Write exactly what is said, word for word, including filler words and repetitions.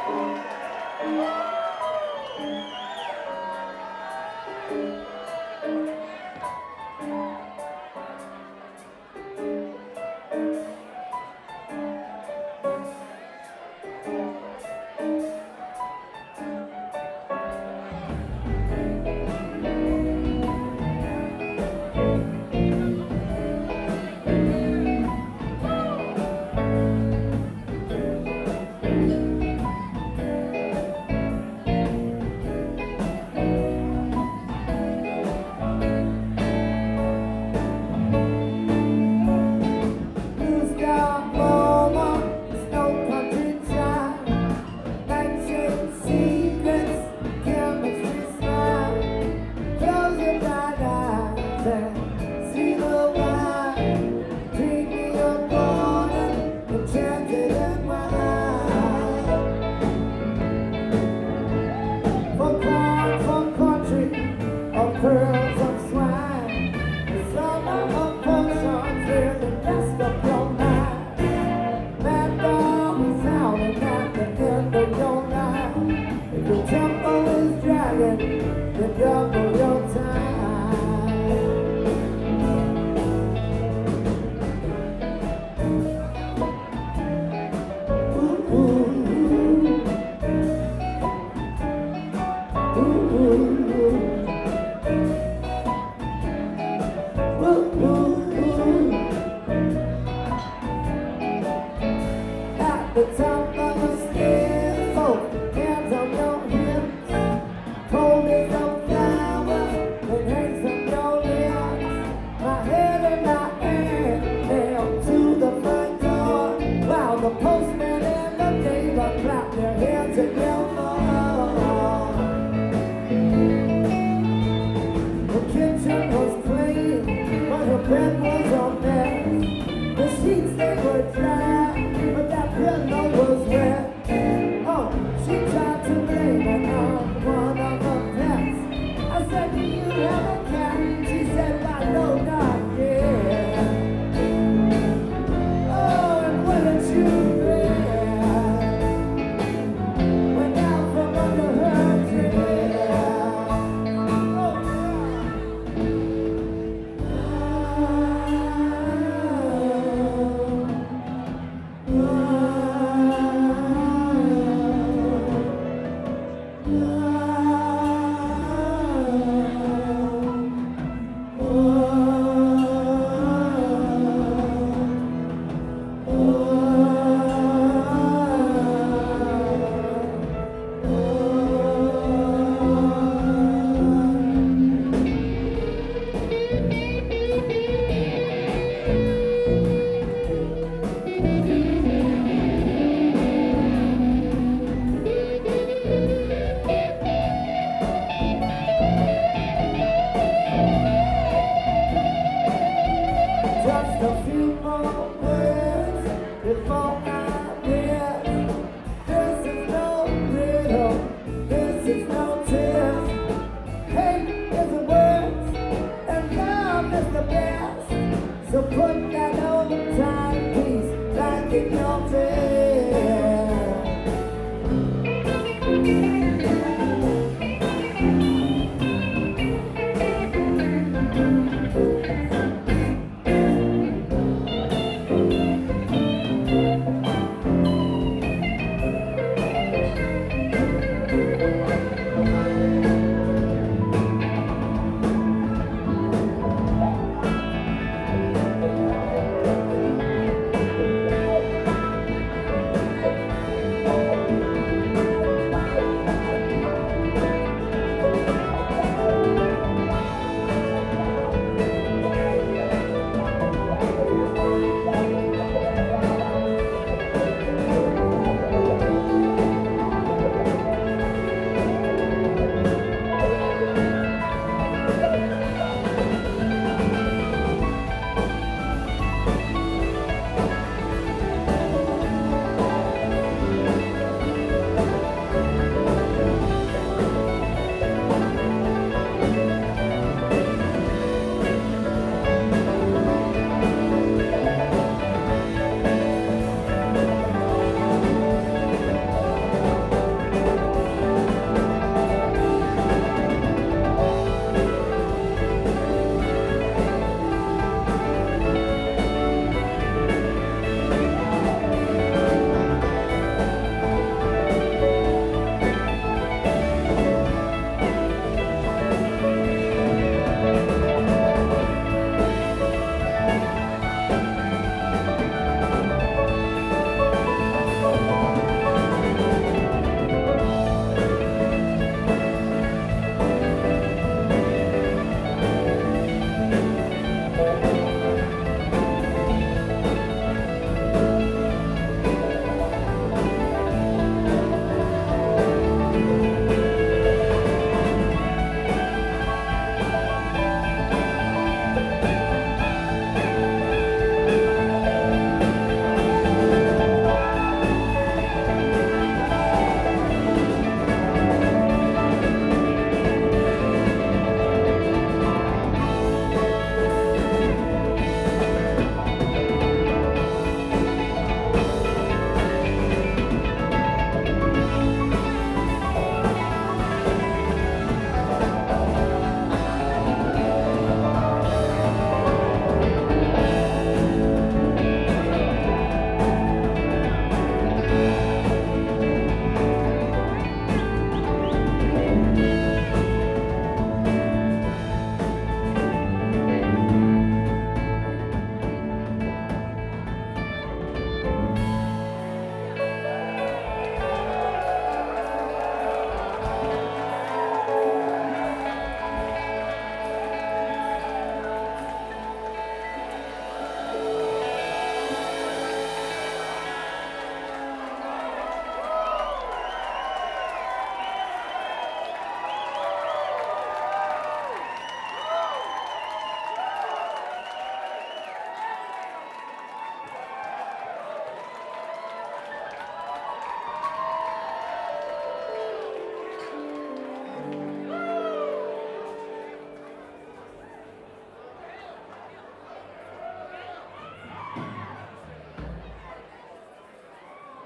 Pearls of swine, the summer of potions, they're the best of your mind. That dog is howling at the end of your life. If your tempo is dragging, then double your time. Ooh, ooh, ooh. Ooh, ooh, ooh. Ooh, ooh, ooh. At the top of the stairs, hold hands on your hips, hold me some flowers and hang some your lips. My head in my hand, nailed to the front door, while the postman and the neighbor clap their hands.